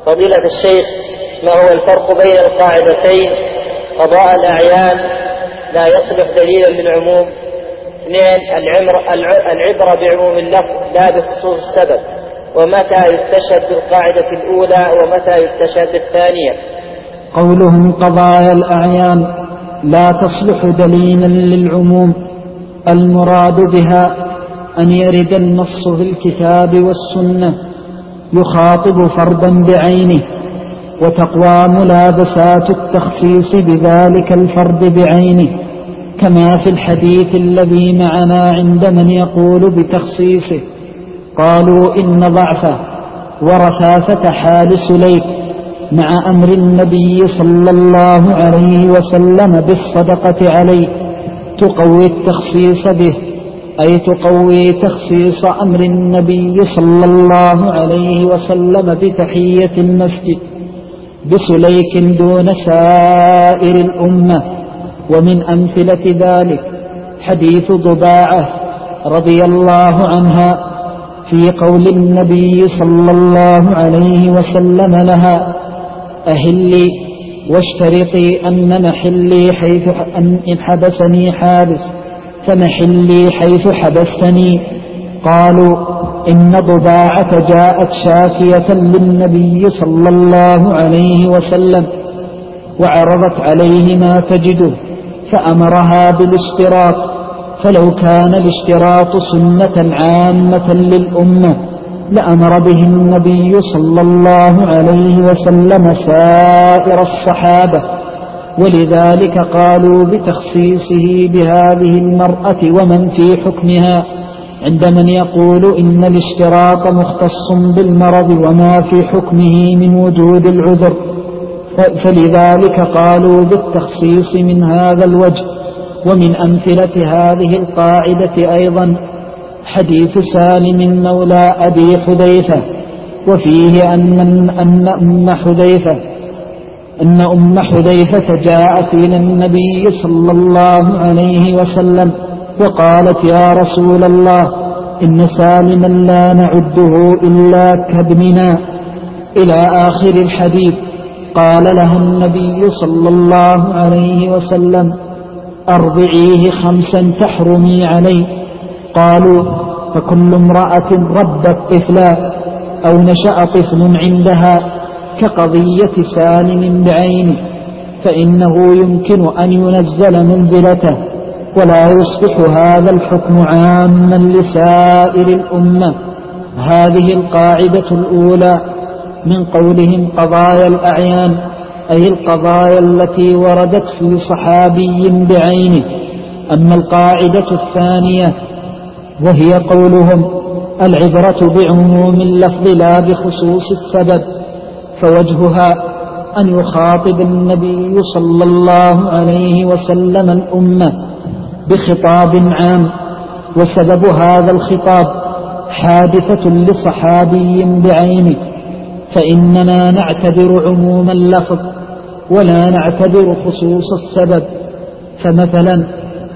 فضيلة الشيخ، ما هو الفرق بين القاعدتين قضاء الأعيان لا يصلح دليلا للعموم؟ 2 العبرة بعموم اللفظ لا بخصوص السبب، ومتى يستشهد بالقاعدة الأولى ومتى يستشهد بالثانية؟ قولهم قضايا الأعيان لا تصلح دليلا للعموم، المراد بها أن يرد النص في الكتاب والسنة يخاطب فردا بعينه، وتقوى ملابسات التخصيص بذلك الفرد بعينه، كما في الحديث الذي معنا عند من يقول بتخصيصه. قالوا إن ضعفه ورثاثة حال سليك مع أمر النبي صلى الله عليه وسلم بالصدقة عليه تقوي التخصيص به، أي تقوي تخصيص أمر النبي صلى الله عليه وسلم بتحية المسجد بسليك دون سائر الأمة. ومن أمثلة ذلك حديث ضباعة رضي الله عنها في قول النبي صلى الله عليه وسلم لها: أهلي واشترطي أن محلي حيث إن حبسني حابس فمحلي حيث حبستني. قالوا إن ضباعة جاءت شاكية للنبي صلى الله عليه وسلم وعرضت عليه ما تجده فأمرها بالاشتراط، فلو كان الاشتراط سنة عامة للأمة لأمر به النبي صلى الله عليه وسلم سائر الصحابة، ولذلك قالوا بتخصيصه بهذه المرأة ومن في حكمها عند من يقول إن الاشتراط مختص بالمرض وما في حكمه من وجود العذر، فلذلك قالوا بالتخصيص من هذا الوجه. ومن أمثلة هذه القاعدة أيضا حديث سالم مولى أبي حذيفة، وفيه أن أم حذيفة جاءت إلى النبي صلى الله عليه وسلم وقالت: يا رسول الله، إن سالما لا نعده إلا كابننا، إلى آخر الحديث. قال لها النبي صلى الله عليه وسلم: أرضعيه 5 تحرمي عليه. قالوا: فكل امرأة ردت طفلا أو نشأ طفل عندها كقضية سالم بعينه فإنه يمكن أن ينزل منزلته، ولا يصبح هذا الحكم عاما لسائر الأمة. هذه القاعدة الأولى من قولهم قضايا الأعيان، أي القضايا التي وردت في صحابي بعينه. أما القاعدة الثانية وهي قولهم العبرة بعموم اللفظ لا بخصوص السبب، فوجهها أن يخاطب النبي صلى الله عليه وسلم الأمة بخطاب عام، وسبب هذا الخطاب حادثة لصحابي بعينه، فإننا نعتبر عموم اللفظ ولا نعتبر خصوص السبب. فمثلا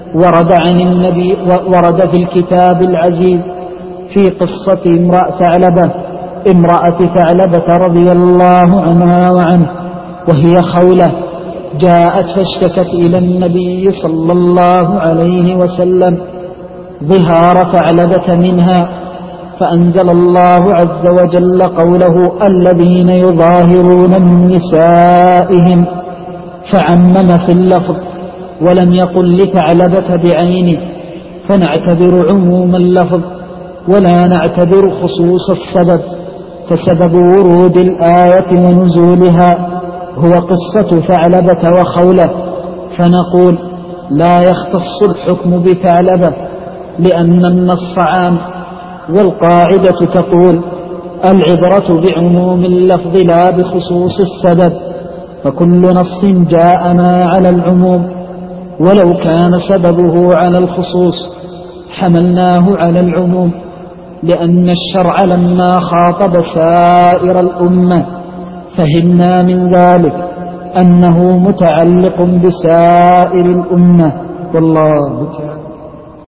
ورد في الكتاب العزيز في قصة امرأة ثعلبة رضي الله عنها وعنه، وهي خولة، جاءت فاشتكت إلى النبي صلى الله عليه وسلم ظهار ثعلبة منها، فأنزل الله عز وجل قوله: الذين يظاهرون من نسائهم، فعمم في اللفظ ولم يقل لثعلبة بعينه، فنعتبر عموم اللفظ ولا نعتبر خصوص السبب. فسبب ورود الآية ونزولها هو قصة ثعلبة وخولة، فنقول لا يختص الحكم بثعلبة لأن النص عام، والقاعدة تقول العبرة بعموم اللفظ لا بخصوص السبب، فكل نص جاءنا على العموم ولو كان سببه على الخصوص حملناه على العموم، لأن الشرع لما خاطب سائر الأمة فهمنا من ذلك أنه متعلق بسائر الأمة. والله تعالى